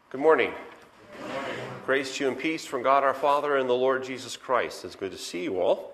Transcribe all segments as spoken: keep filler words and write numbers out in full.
Good morning. Good morning. Grace to you and peace from God our Father and the Lord Jesus Christ. It's good to see you all.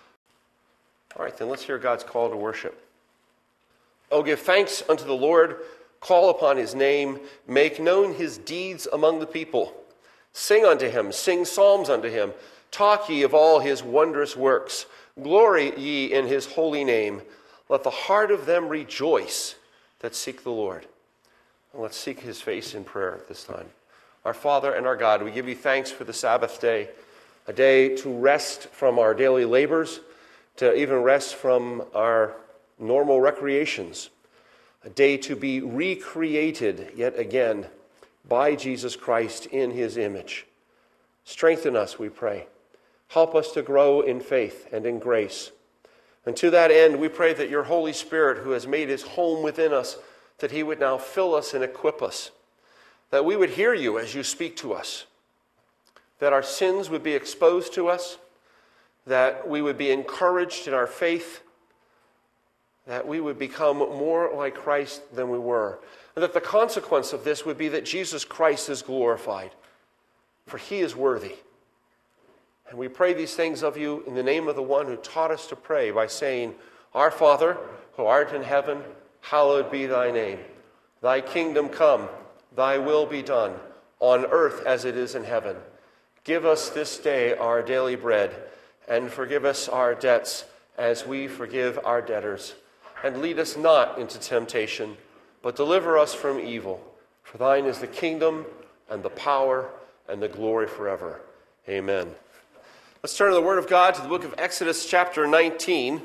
All right, then let's hear God's call to worship. Oh, give thanks unto the Lord, call upon his name, make known his deeds among the people. Sing unto him, sing psalms unto him, talk ye of all his wondrous works. Glory ye in his holy name. Let the heart of them rejoice that seek the Lord. And let's seek his face in prayer at this time. Our Father and our God, we give you thanks for the Sabbath day, a day to rest from our daily labors, to even rest from our normal recreations, a day to be recreated yet again by Jesus Christ in his image. Strengthen us, we pray. Help us to grow in faith and in grace. And to that end, we pray that your Holy Spirit, who has made his home within us, that he would now fill us and equip us, that we would hear you as you speak to us, that our sins would be exposed to us, that we would be encouraged in our faith, that we would become more like Christ than we were, and that the consequence of this would be that Jesus Christ is glorified, for he is worthy. And we pray these things of you in the name of the one who taught us to pray by saying, Our Father, who art in heaven, hallowed be thy name. Thy kingdom come, thy will be done, on earth as it is in heaven. Give us this day our daily bread, and forgive us our debts as we forgive our debtors. And lead us not into temptation, but deliver us from evil. For thine is the kingdom, and the power, and the glory forever. Amen. Let's turn to the Word of God, to the book of Exodus chapter nineteen,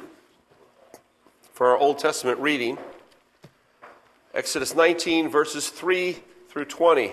for our Old Testament reading. Exodus nineteen, verses three through twenty.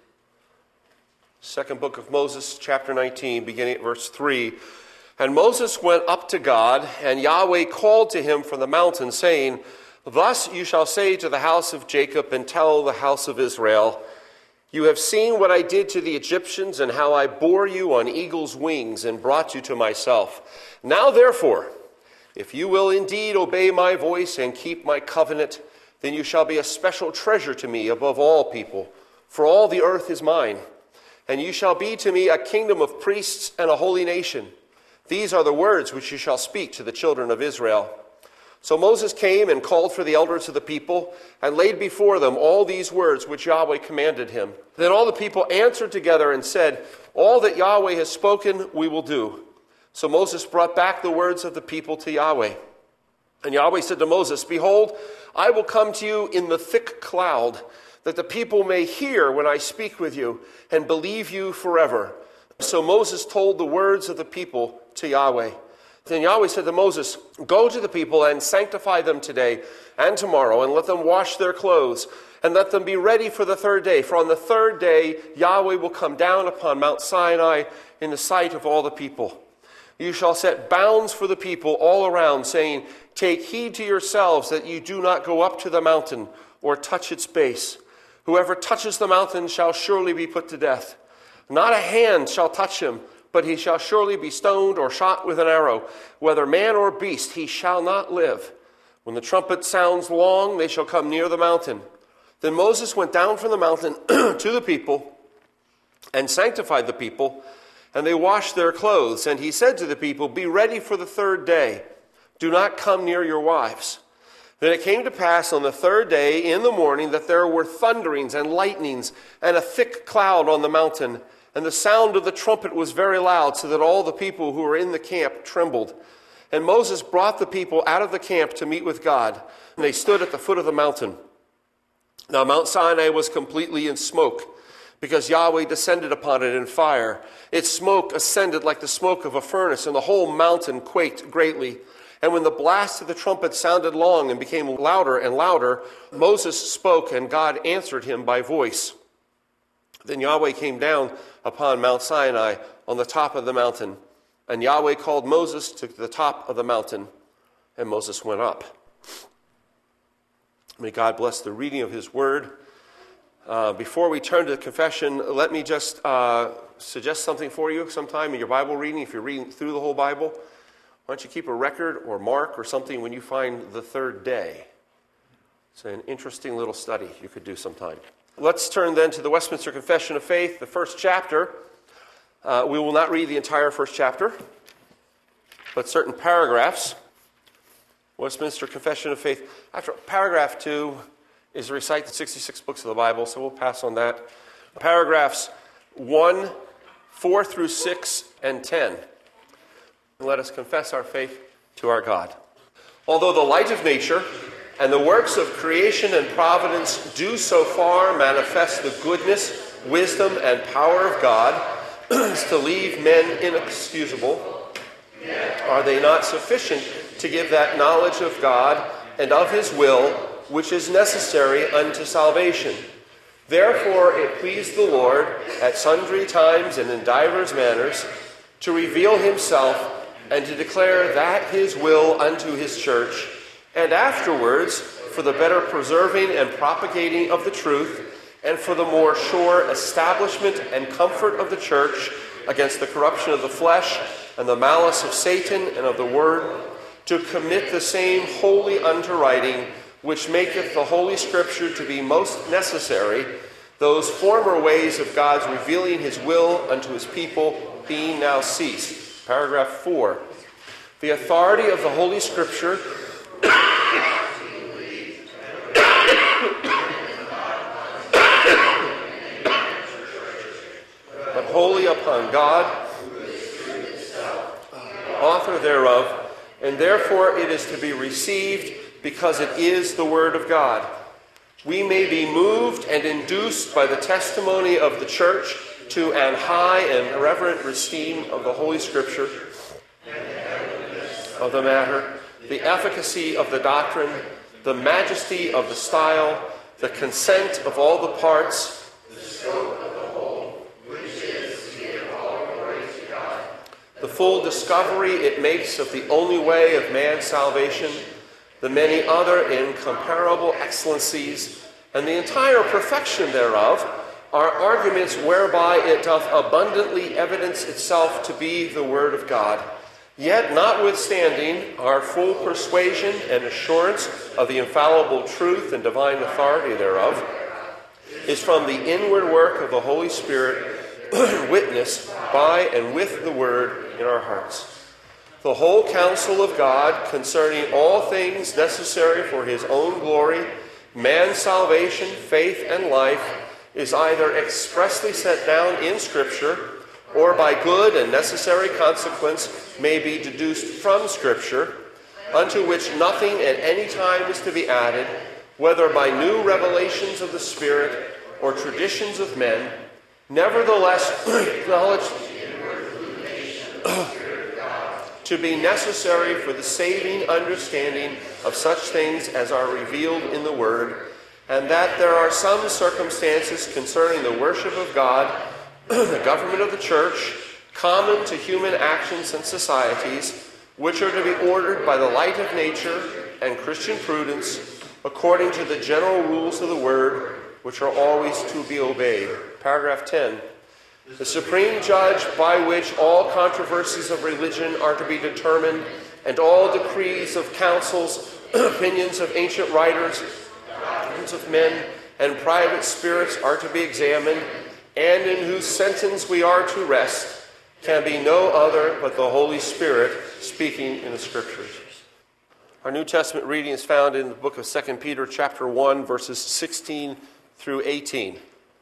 Second book of Moses, chapter nineteen, beginning at verse three. And Moses went up to God, and Yahweh called to him from the mountain, saying, Thus you shall say to the house of Jacob, and tell the house of Israel, You have seen what I did to the Egyptians, and how I bore you on eagle's wings, and brought you to myself. Now therefore, if you will indeed obey my voice, and keep my covenant, then you shall be a special treasure to me above all people, for all the earth is mine. And you shall be to me a kingdom of priests and a holy nation. These are the words which you shall speak to the children of Israel. So Moses came and called for the elders of the people, and laid before them all these words which Yahweh commanded him. Then all the people answered together and said, All that Yahweh has spoken we will do. So Moses brought back the words of the people to Yahweh. And Yahweh said to Moses, Behold, I will come to you in the thick cloud, that the people may hear when I speak with you, and believe you forever. So Moses told the words of the people to Yahweh. Then Yahweh said to Moses, Go to the people and sanctify them today and tomorrow, and let them wash their clothes, and let them be ready for the third day. For on the third day Yahweh will come down upon Mount Sinai in the sight of all the people. You shall set bounds for the people all around, saying, Take heed to yourselves that you do not go up to the mountain or touch its base. Whoever touches the mountain shall surely be put to death. Not a hand shall touch him, but he shall surely be stoned or shot with an arrow. Whether man or beast, he shall not live. When the trumpet sounds long, they shall come near the mountain. Then Moses went down from the mountain to the people and sanctified the people, and they washed their clothes. And he said to the people, Be ready for the third day. Do not come near your wives. Then it came to pass on the third day in the morning that there were thunderings and lightnings and a thick cloud on the mountain. And the sound of the trumpet was very loud, so that all the people who were in the camp trembled. And Moses brought the people out of the camp to meet with God. And they stood at the foot of the mountain. Now Mount Sinai was completely in smoke, because Yahweh descended upon it in fire. Its smoke ascended like the smoke of a furnace, and the whole mountain quaked greatly. And when the blast of the trumpet sounded long and became louder and louder, Moses spoke, and God answered him by voice. Then Yahweh came down upon Mount Sinai on the top of the mountain, and Yahweh called Moses to the top of the mountain, and Moses went up. May God bless the reading of his word. Uh, before we turn to the confession, let me just uh, suggest something for you sometime in your Bible reading. If you're reading through the whole Bible, why don't you keep a record or mark or something when you find the third day? It's an interesting little study you could do sometime. let's turn then to the Westminster Confession of Faith, the first chapter. Uh, we will not read the entire first chapter, but certain paragraphs. Westminster Confession of Faith. After paragraph two is to recite the sixty-six books of the Bible, so we'll pass on that. Paragraphs one, four through six, and ten. Let us confess our faith to our God. Although the light of nature and the works of creation and providence do so far manifest the goodness, wisdom, and power of God as to leave men inexcusable, are they not sufficient to give that knowledge of God and of his will which is necessary unto salvation? Therefore it pleased the Lord at sundry times and in divers manners to reveal himself and to declare that his will unto his church, and afterwards for the better preserving and propagating of the truth, and for the more sure establishment and comfort of the church against the corruption of the flesh and the malice of Satan and of the word, to commit the same wholly unto writing, which maketh the Holy Scripture to be most necessary, those former ways of God's revealing his will unto his people being now ceased. Paragraph four. The authority of the Holy Scripture but wholly upon God, author thereof, and therefore it is to be received because it is the Word of God. We may be moved and induced by the testimony of the Church to an high and reverent esteem of the Holy Scripture, of the matter, the efficacy of the doctrine, the majesty of the style, the consent of all the parts, the scope of the whole, which is to give all glory to God, the full discovery it makes of the only way of man's salvation, the many other incomparable excellencies, and the entire perfection thereof, are arguments whereby it doth abundantly evidence itself to be the Word of God. Yet, notwithstanding our full persuasion and assurance of the infallible truth and divine authority thereof, is from the inward work of the Holy Spirit witnessed by and with the Word in our hearts. The whole counsel of God concerning all things necessary for his own glory, man's salvation, faith, and life, is either expressly set down in Scripture, or by good and necessary consequence may be deduced from Scripture, unto which nothing at any time is to be added, whether by new revelations of the Spirit or traditions of men, nevertheless acknowledged to be necessary for the saving understanding of such things as are revealed in the Word, and that there are some circumstances concerning the worship of God, the government of the church, common to human actions and societies, which are to be ordered by the light of nature and Christian prudence, according to the general rules of the Word, which are always to be obeyed. Paragraph ten. The supreme judge by which all controversies of religion are to be determined, and all decrees of councils, opinions of ancient writers, doctrines of men, and private spirits are to be examined, and in whose sentence we are to rest, can be no other but the Holy Spirit speaking in the Scriptures. Our New Testament reading is found in the book of Second Peter chapter one, verses sixteen through eighteen.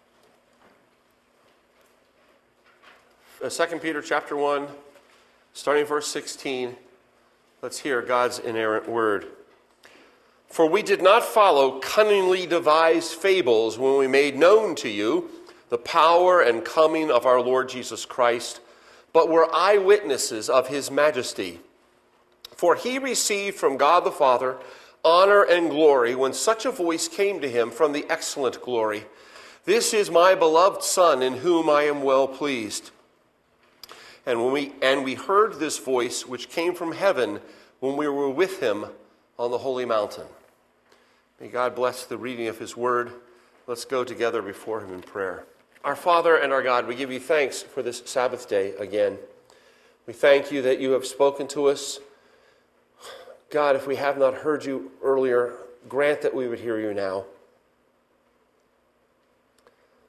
Second Peter chapter one, starting verse sixteen, let's hear God's inerrant word. For we did not follow cunningly devised fables when we made known to you the power and coming of our Lord Jesus Christ, but were eyewitnesses of his majesty. For he received from God the Father honor and glory when such a voice came to him from the excellent glory. This is my beloved Son, in whom I am well pleased. And when we and we heard this voice which came from heaven when we were with him on the holy mountain. May God bless the reading of his word. Let's go together before him in prayer. Our Father and our God, we give you thanks for this Sabbath day again. We thank you that you have spoken to us. God, if we have not heard you earlier, grant that we would hear you now.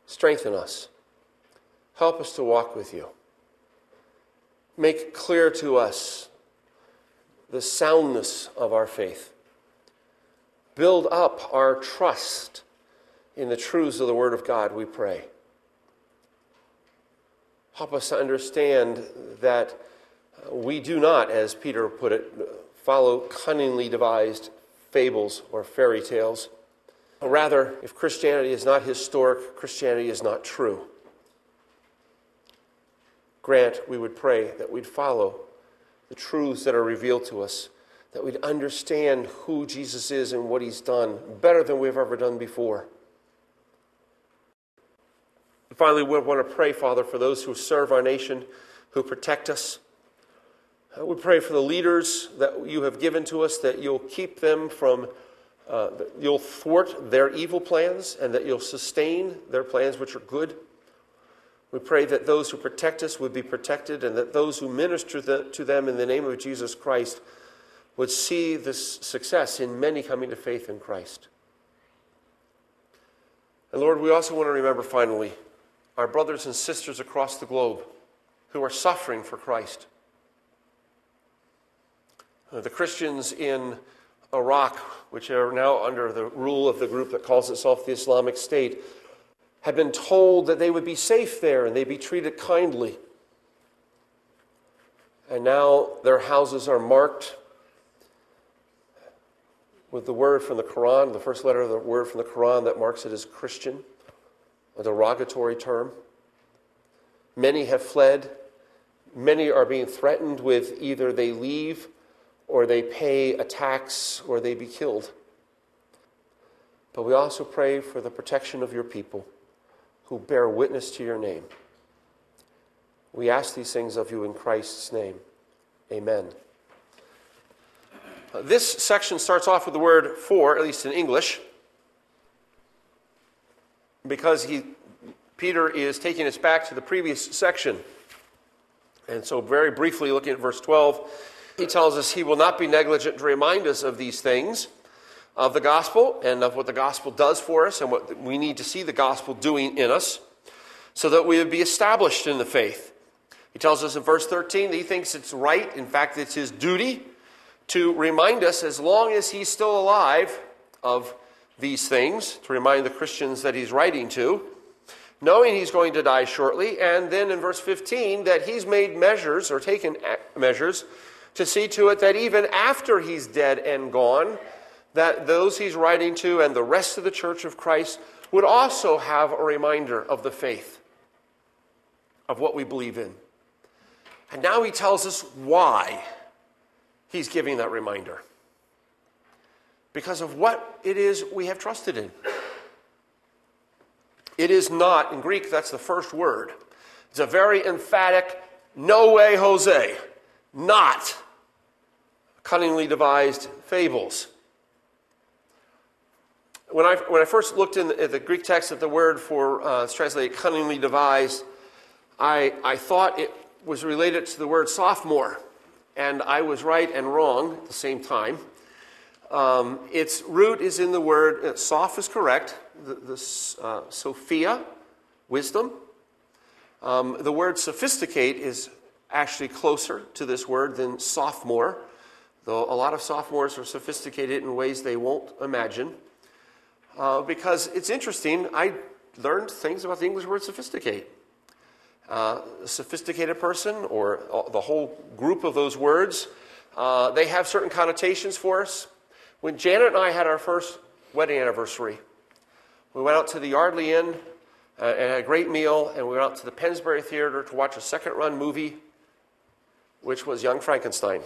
Strengthen us. Help us to walk with you. Make clear to us the soundness of our faith. Build up our trust in the truths of the Word of God, we pray. Help us to understand that we do not, as Peter put it, follow cunningly devised fables or fairy tales. Rather, if Christianity is not historic, Christianity is not true. Grant, we would pray, that we'd follow the truths that are revealed to us, that we'd understand who Jesus is and what he's done better than we've ever done before. And finally, we want to pray, Father, for those who serve our nation, who protect us. We pray for the leaders that you have given to us, that you'll keep them from, uh, that you'll thwart their evil plans and that you'll sustain their plans which are good. We pray that those who protect us would be protected and that those who minister to them in the name of Jesus Christ would see this success in many coming to faith in Christ. And Lord, we also want to remember finally our brothers and sisters across the globe who are suffering for Christ. Uh, the Christians in Iraq, which are now under the rule of the group that calls itself the Islamic State, had been told that they would be safe there and they'd be treated kindly. And now their houses are marked with the word from the Quran, the first letter of the word from the Quran that marks it as Christian, a derogatory term. Many have fled. Many are being threatened with either they leave or they pay a tax or they be killed. But we also pray for the protection of your people who bear witness to your name. We ask these things of you in Christ's name. Amen. Uh, this section starts off with the word for, at least in English, because he, Peter is taking us back to the previous section. And so very briefly, looking at verse twelve, he tells us he will not be negligent to remind us of these things, of the gospel and of what the gospel does for us and what we need to see the gospel doing in us so that we would be established in the faith. He tells us in verse thirteen that he thinks it's right, in fact it's his duty, to remind us as long as he's still alive of these things, to remind the Christians that he's writing to, knowing he's going to die shortly, and then in verse fifteen that he's made measures or taken measures to see to it that even after he's dead and gone, that those he's writing to and the rest of the church of Christ would also have a reminder of the faith, of what we believe in. And now he tells us why he's giving that reminder. Because of what it is we have trusted in. It is not, in Greek, that's the first word. It's a very emphatic, no way, Jose. Not cunningly devised fables. When I when I first looked in the, at the Greek text at the word for uh, it's translated cunningly devised, I I thought it was related to the word sophomore, and I was right and wrong at the same time. Um, its root is in the word uh, soph is correct. The, the uh, Sophia, wisdom. Um, the word sophisticate is actually closer to this word than sophomore, though a lot of sophomores are sophisticated in ways they won't imagine. Uh, because it's interesting, I learned things about the English word sophisticate. Uh, a sophisticated person, or the whole group of those words, uh, they have certain connotations for us. When Janet and I had our first wedding anniversary, we went out to the Yardley Inn uh, and had a great meal, and we went out to the Pennsbury Theater to watch a second-run movie, which was Young Frankenstein.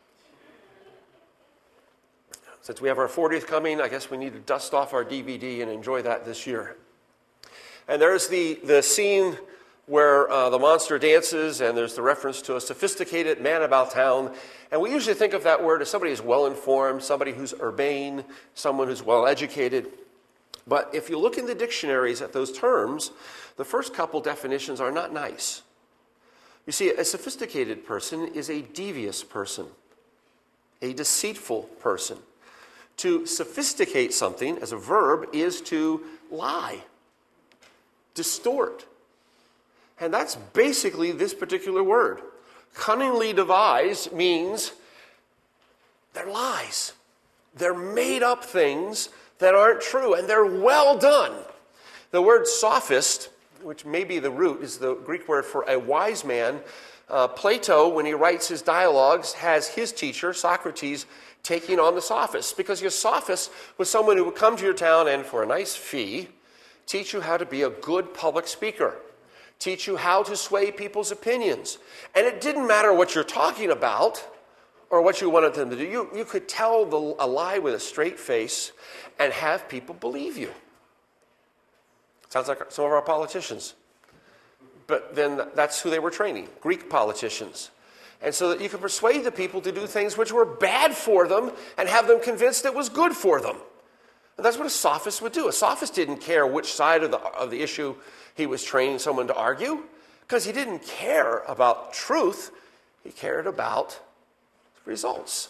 Since we have our fortieth coming, I guess we need to dust off our D V D and enjoy that this year. And there's the, the scene where uh, the monster dances, and there's the reference to a sophisticated man about town. And we usually think of that word as somebody who's well-informed, somebody who's urbane, someone who's well-educated. But if you look in the dictionaries at those terms, the first couple definitions are not nice. You see, a sophisticated person is a devious person, a deceitful person. To sophisticate something, as a verb, is to lie. distort. And that's basically this particular word. Cunningly devised means they're lies. They're made up things that aren't true, and they're well done. The word sophist, which may be the root, is the Greek word for a wise man. Uh, Plato, when he writes his dialogues, has his teacher, Socrates, taking on the sophist. Because your sophist was someone who would come to your town and, for a nice fee, teach you how to be a good public speaker, teach you how to sway people's opinions. And it didn't matter what you're talking about or what you wanted them to do. You, you could tell the, a lie with a straight face and have people believe you. Sounds like some of our politicians. But then that's who they were training, Greek politicians. And so that you could persuade the people to do things which were bad for them and have them convinced it was good for them. And that's what a sophist would do. A sophist didn't care which side of the, of the issue he was training someone to argue, because he didn't care about truth. He cared about results.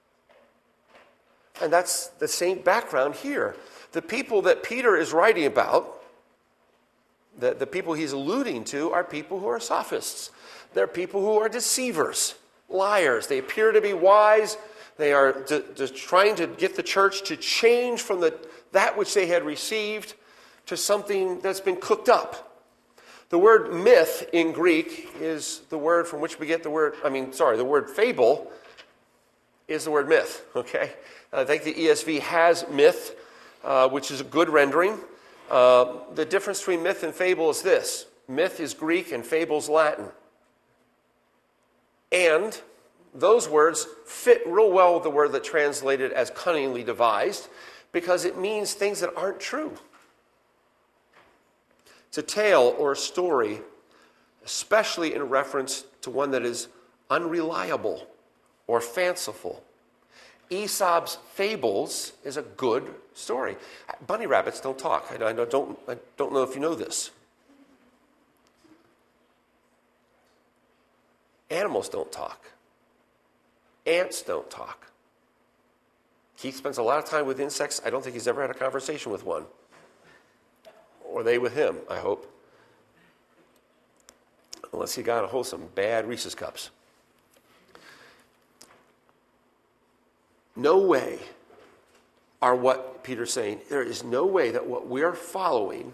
And that's the same background here. The people that Peter is writing about, the, the people he's alluding to, are people who are sophists. They're people who are deceivers, liars. They appear to be wise. They are d- d- trying to get the church to change from the, that which they had received to something that's been cooked up. The word myth in Greek is the word from which we get the word, I mean, sorry, the word fable is the word myth, okay? I think the E S V has myth, uh, which is a good rendering. Uh, the difference between myth and fable is this. Myth is Greek and fable is Latin. And those words fit real well with the word that translated as cunningly devised, because it means things that aren't true. It's a tale or a story, especially in reference to one that is unreliable or fanciful. Aesop's Fables is a good story. Bunny rabbits don't talk. I don't, I don't know if you know this. Animals don't talk. Ants don't talk. Keith spends a lot of time with insects. I don't think he's ever had a conversation with one. Or they with him, I hope. Unless he got a hold of some bad Reese's Cups. No way are what Peter's saying. There is no way that what we are following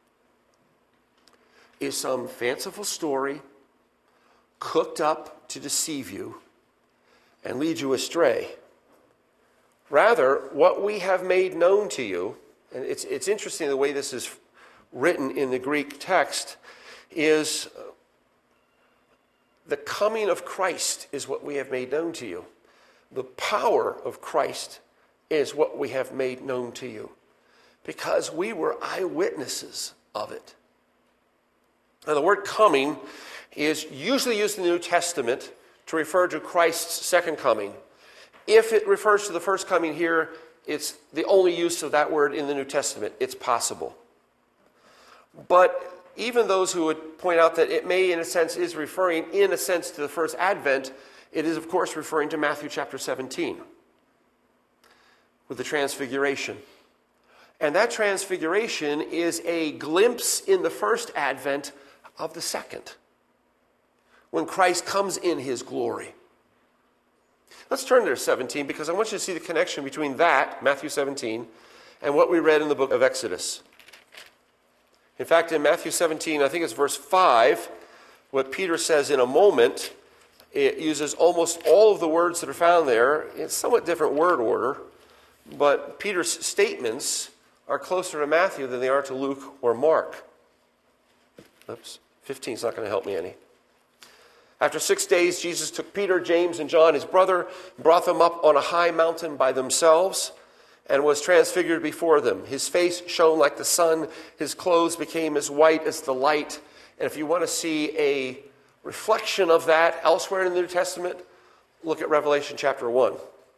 is some fanciful story cooked up to deceive you and lead you astray. Rather, what we have made known to you, and it's, it's interesting the way this is written in the Greek text, is the coming of Christ is what we have made known to you. The power of Christ is what we have made known to you, because we were eyewitnesses of it. Now, the word coming is usually used in the New Testament to refer to Christ's second coming. If it refers to the first coming here, it's the only use of that word in the New Testament. It's possible. But even those who would point out that it may, in a sense, is referring, in a sense, to the first advent, it is, of course, referring to Matthew chapter seventeen with the transfiguration. And that transfiguration is a glimpse in the first advent of the second, when Christ comes in his glory. Let's turn to seventeen, because I want you to see the connection between that, Matthew seventeen, and what we read in the book of Exodus. In fact, in Matthew seventeen, I think it's verse five, what Peter says in a moment, it uses almost all of the words that are found there in somewhat different word order, but Peter's statements are closer to Matthew than they are to Luke or Mark. Oops, fifteen is not going to help me any. After six days, Jesus took Peter, James, and John, his brother, brought them up on a high mountain by themselves, and was transfigured before them. His face shone like the sun. His clothes became as white as the light. And if you want to see a reflection of that elsewhere in the New Testament, look at Revelation chapter one.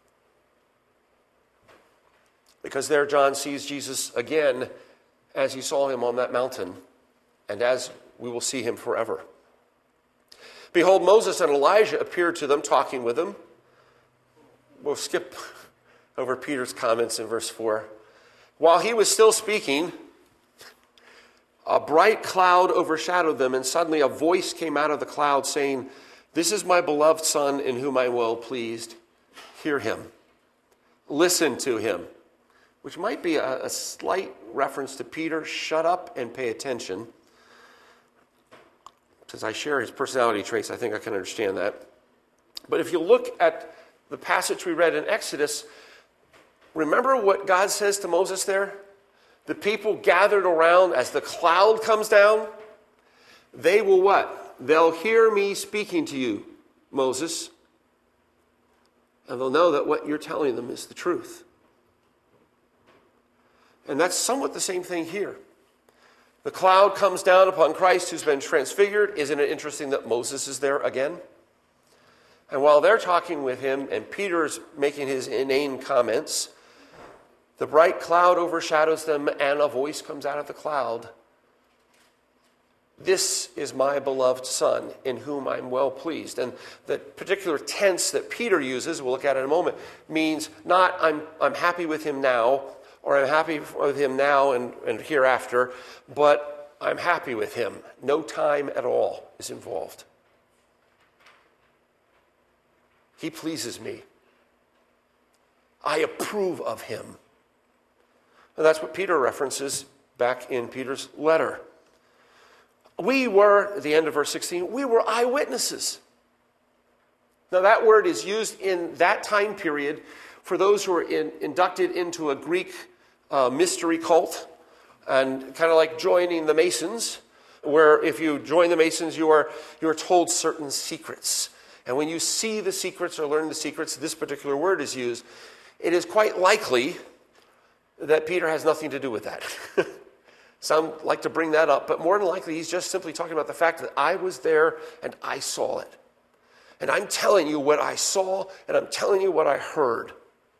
Because there John sees Jesus again as he saw him on that mountain, and as we will see him forever. Behold, Moses and Elijah appeared to them, talking with them. We'll skip over Peter's comments in verse four. While he was still speaking, a bright cloud overshadowed them, and suddenly a voice came out of the cloud saying, "This is my beloved Son in whom I am well pleased. Hear him. Listen to him." Which might be a, a slight reference to Peter. Shut up and pay attention. Since I share his personality traits, I think I can understand that. But if you look at the passage we read in Exodus, remember what God says to Moses there? The people gathered around as the cloud comes down. They will what? They'll hear me speaking to you, Moses. And they'll know that what you're telling them is the truth. And that's somewhat the same thing here. The cloud comes down upon Christ who's been transfigured. Isn't it interesting that Moses is there again? And while they're talking with him and Peter's making his inane comments, the bright cloud overshadows them and a voice comes out of the cloud. "This is my beloved Son in whom I'm well pleased." And the particular tense that Peter uses, we'll look at in a moment, means not I'm, I'm happy with him now, or I'm happy with him now and, and hereafter, but I'm happy with him. No time at all is involved. He pleases me. I approve of him. And that's what Peter references back in Peter's letter. We were, at the end of verse sixteen, we were eyewitnesses. Now that word is used in that time period for those who were in, inducted into a Greek uh, mystery cult, and kind of like joining the Masons, where if you join the Masons, you are, you are told certain secrets. And when you see the secrets or learn the secrets, this particular word is used. It is quite likely that Peter has nothing to do with that. Some like to bring that up, but more than likely he's just simply talking about the fact that I was there and I saw it. And I'm telling you what I saw, and I'm telling you what I heard.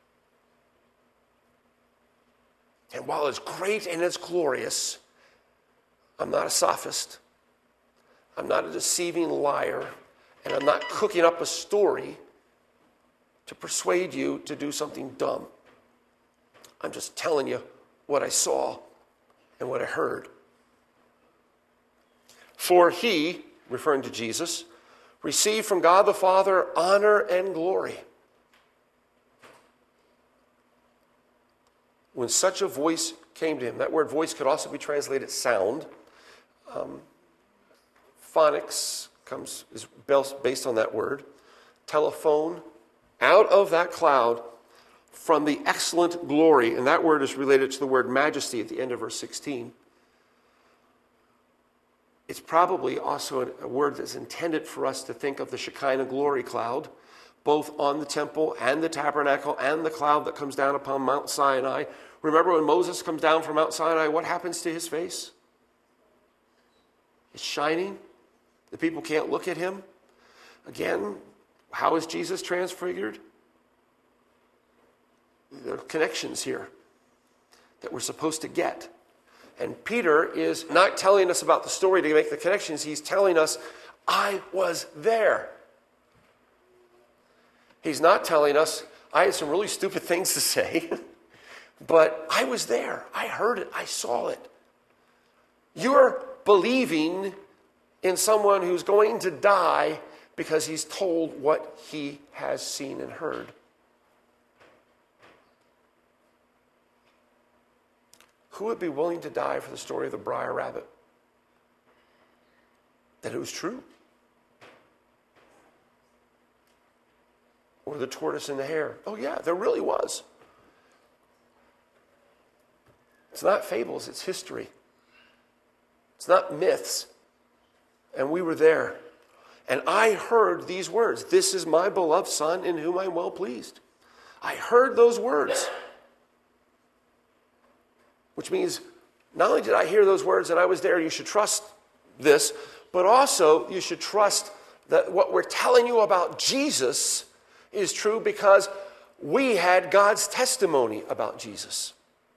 And while it's great and it's glorious, I'm not a sophist. I'm not a deceiving liar. And I'm not cooking up a story to persuade you to do something dumb. I'm just telling you what I saw and what I heard. For he, referring to Jesus, received from God the Father honor and glory. When such a voice came to him, that word voice could also be translated sound. Um, phonics comes is based on that word. Telephone, out of that cloud, from the excellent glory, and that word is related to the word majesty at the end of verse sixteen. It's probably also a word that's intended for us to think of the Shekinah glory cloud, both on the temple and the tabernacle and the cloud that comes down upon Mount Sinai. Remember when Moses comes down from Mount Sinai, what happens to his face? It's shining. The people can't look at him. Again, how is Jesus transfigured? There are connections here that we're supposed to get. And Peter is not telling us about the story to make the connections. He's telling us, I was there. He's not telling us, I had some really stupid things to say, but I was there. I heard it. I saw it. You're believing in someone who's going to die because he's told what he has seen and heard. Who would be willing to die for the story of the Briar Rabbit? That it was true? Or the tortoise and the hare? Oh yeah, there really was. It's not fables, it's history. It's not myths. And we were there. And I heard these words. This is my beloved Son in whom I'm well pleased. I heard those words. Which means not only did I hear those words and I was there, you should trust this, but also you should trust that what we're telling you about Jesus is true because we had God's testimony about Jesus.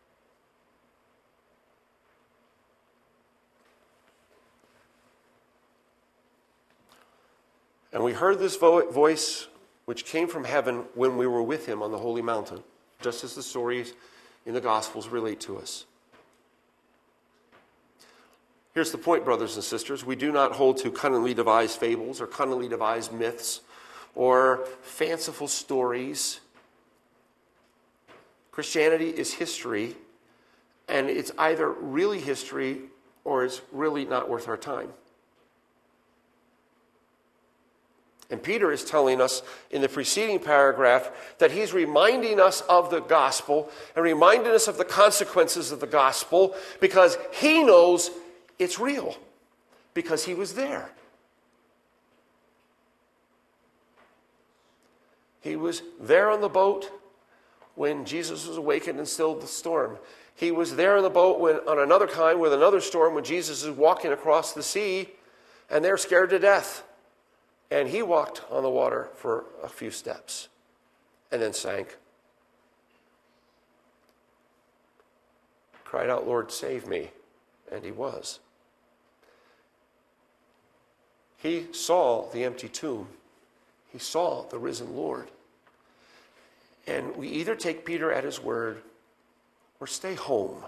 And we heard this vo- voice which came from heaven when we were with him on the holy mountain, just as the stories in the Gospels relate to us. Here's the point, brothers and sisters. We do not hold to cunningly devised fables or cunningly devised myths or fanciful stories. Christianity is history, and it's either really history or it's really not worth our time. And Peter is telling us in the preceding paragraph that he's reminding us of the gospel and reminding us of the consequences of the gospel because he knows it's real, because he was there. He was there on the boat when Jesus was awakened and stilled the storm. He was there on the boat when, on another time with another storm when Jesus is walking across the sea and they're scared to death. And he walked on the water for a few steps and then sank. Cried out, "Lord, save me." And he was. He saw the empty tomb. He saw the risen Lord. And we either take Peter at his word or stay home.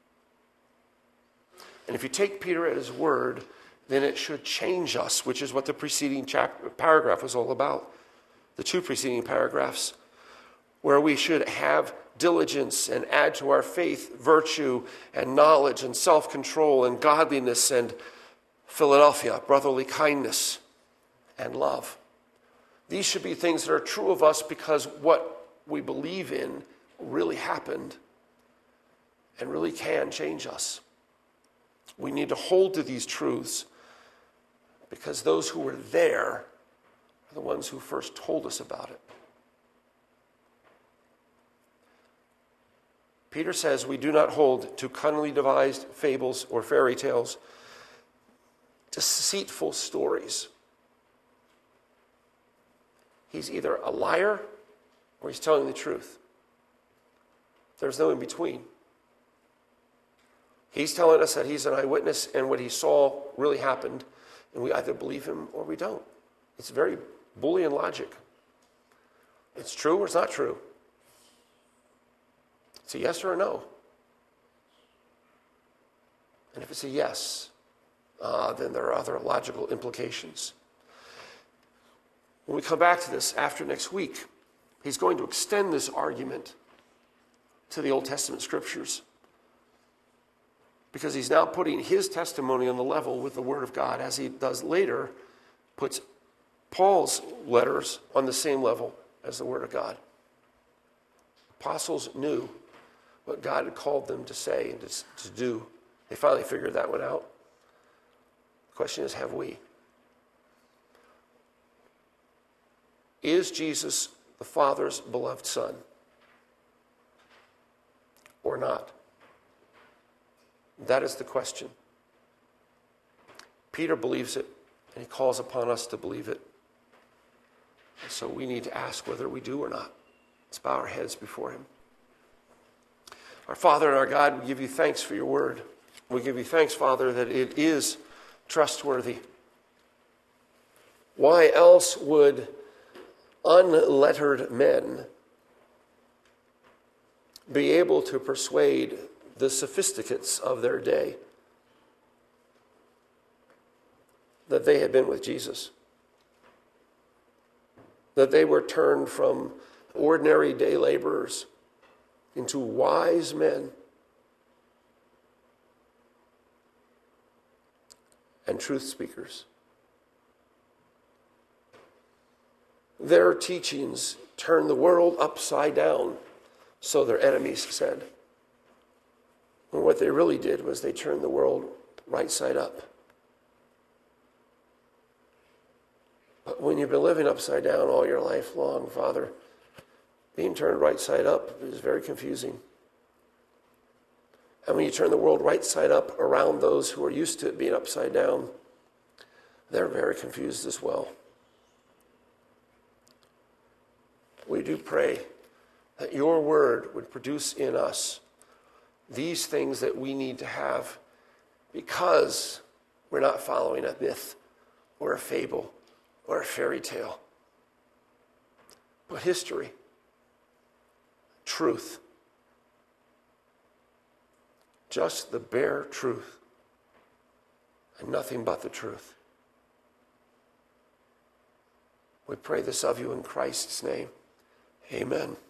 And if you take Peter at his word, then it should change us, which is what the preceding chapter, paragraph was all about. The two preceding paragraphs, where we should have diligence and add to our faith virtue and knowledge and self-control and godliness and Philadelphia, brotherly kindness and love. These should be things that are true of us because what we believe in really happened and really can change us. We need to hold to these truths because those who were there are the ones who first told us about it. Peter says we do not hold to cunningly devised fables or fairy tales, deceitful stories. He's either a liar or he's telling the truth. There's no in between. He's telling us that he's an eyewitness and what he saw really happened, and we either believe him or we don't. It's very Boolean logic. It's true or it's not true. It's a yes or a no. And if it's a yes, uh, then there are other logical implications. When we come back to this after next week, he's going to extend this argument to the Old Testament scriptures because he's now putting his testimony on the level with the Word of God, as he does later, puts Paul's letters on the same level as the Word of God. Apostles knew what God had called them to say and to, to do. They finally figured that one out. The question is, have we? Is Jesus the Father's beloved Son? Or not? That is the question. Peter believes it, and he calls upon us to believe it. And so we need to ask whether we do or not. Let's bow our heads before him. Our Father and our God, we give you thanks for your word. We give you thanks, Father, that it is trustworthy. Why else would unlettered men be able to persuade the sophisticates of their day that they had been with Jesus, that they were turned from ordinary day laborers into wise men and truth speakers? Their teachings turned the world upside down, so their enemies said. And what they really did was they turned the world right side up. But when you've been living upside down all your life long, Father, being turned right side up is very confusing. And when you turn the world right side up around those who are used to it being upside down, they're very confused as well. We do pray that your word would produce in us these things that we need to have because we're not following a myth or a fable or a fairy tale, but history, truth, just the bare truth. and nothing but the truth. We pray this of you in Christ's name. Amen.